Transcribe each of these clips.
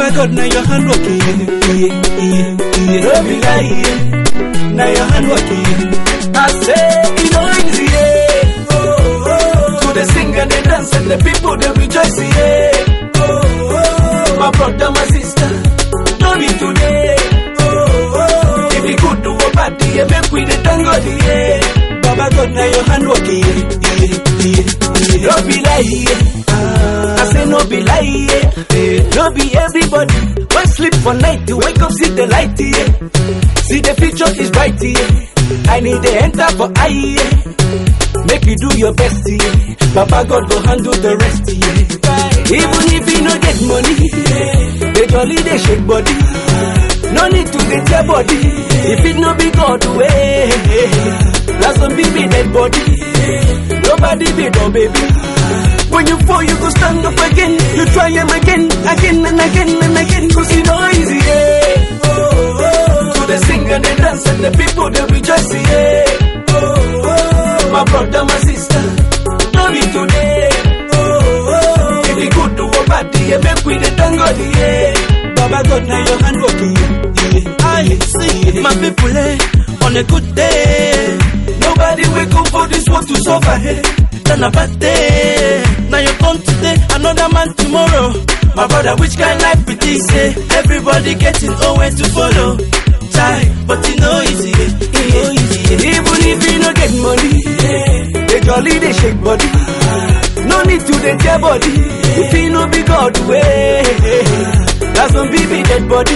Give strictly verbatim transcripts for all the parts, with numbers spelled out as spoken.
Baba God, now your hand working, yeah, yeah, yeah. Don't be lying, now your hand working. I say, you know easy, yeah. Oh, oh. To the sing and the dance and the people they rejoice, yeah. Oh, oh. My brother, my sister, don't be today. Oh, oh. If you could do a party, yeah, make we the tango, yeah. Baba God, now your hand working, yeah, yeah, yeah. Don't be lying, yeah. I say no be lie, yeah. No be everybody. When sleep for night, you wake up, see the light, yeah. See the future is bright, yeah. I need the enter for I, yeah. Make you do your best, yeah. Baba God go handle the rest, yeah. Even if you no get money, yeah. They jolly, they shake body. No need to get your body. If it no be God way, that's some baby dead body. Nobody be no baby. When you fall, you go stand up again. You try them again, again and again and again. Cause you know easy, yeah. Oh, oh. To the sing and the dance and the people they rejoice, yeah. Oh, oh. My brother, my sister, don't be today. Oh, oh. If you could do a party, yeah, make we the tango, yeah. Baba God, now your hand working, yeah. I see my people, eh, on a good day. Nobody wake up for this world to suffer, eh. Then a bad day. Now you come today, another man tomorrow. My brother, which kind of life it is, eh? Everybody getting nowhere to follow. Try, but you know easy, eh? You know easy, eh? Even if you don't get money, eh? They jolly, they shake body. No need to get your body. If you know be God way, that's some baby dead body.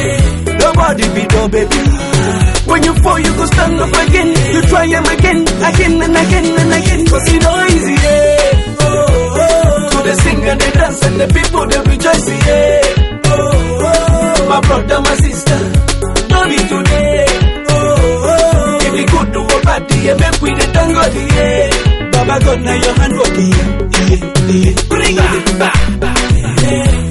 Nobody be no baby. When you fall, you go stand up again. You try them again, again and again and again. Cause you know easy, yeah. Oh, oh. To the sing and the dance and the people they rejoice, yeah. Oh, oh. My brother, my sister, don't be today. Oh, oh. If you could do a party, yeah, make we the tango, yeah. Baba God, now your hand working, yeah, yeah. Bring it back, back, yeah.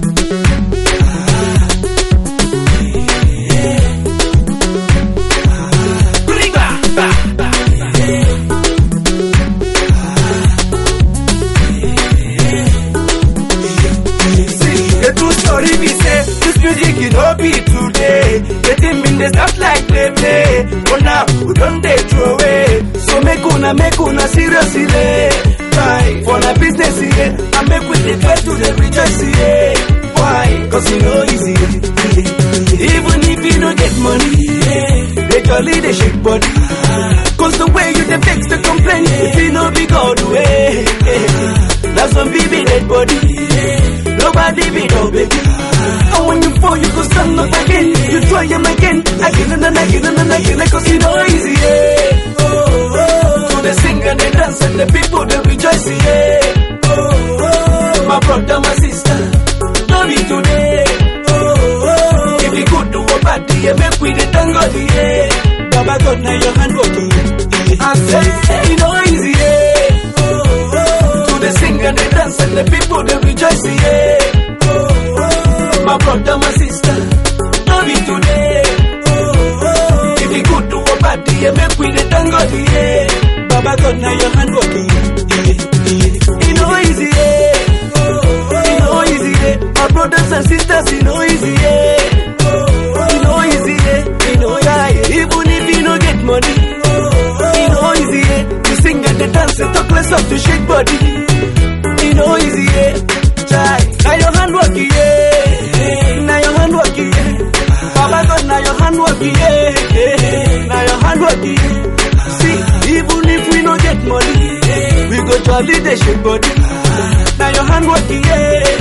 Be today, getting in the stuff like play play. But now we don't they throw away. So make una make una seriously. Right for the business here, I make with the try to the rejoice here. Why? Cause you know easy. Even if you don't get money, they jolly they shake body. Cause the way you the vex the complain, if you know be God way, that's some baby dead body. Nobody be no baby. And when you fall, you go stand up again. You try them again, again and again and again. Cause you know easy, yeah. Oh, oh. To the sing and the dance and the people they rejoice, yeah. Oh, oh. My brother, my sister, don't be today. Oh, oh. If you could do a party, yeah, make we the tango, yeah. Baba God, now your hand working, yeah. I say, you know easy, yeah. Oh, oh. To the sing and the dance and the people they rejoice, yeah. My brother, my sister, don't be today. Oh, oh. If you could do a party, yeah, make we the tango, yeah. Baba God, now your hand working, yeah, yeah. You know easy, yeah. Oh, oh. You know easy, yeah. My brothers and sisters, you know easy, yeah. Oh, oh. You know easy, yeah. You know, yeah. Even if you don't get money, oh, oh. You know easy, yeah. You sing and the dance and talk less up to shake body. You know easy, yeah. Try, now your hand working, yeah. Now your hand working, yeah. Baba God, now your hand working, yeah. Now your hand working, yeah. See, even if we don't get money, we go jolly, they shake body. Now your hand working, yeah.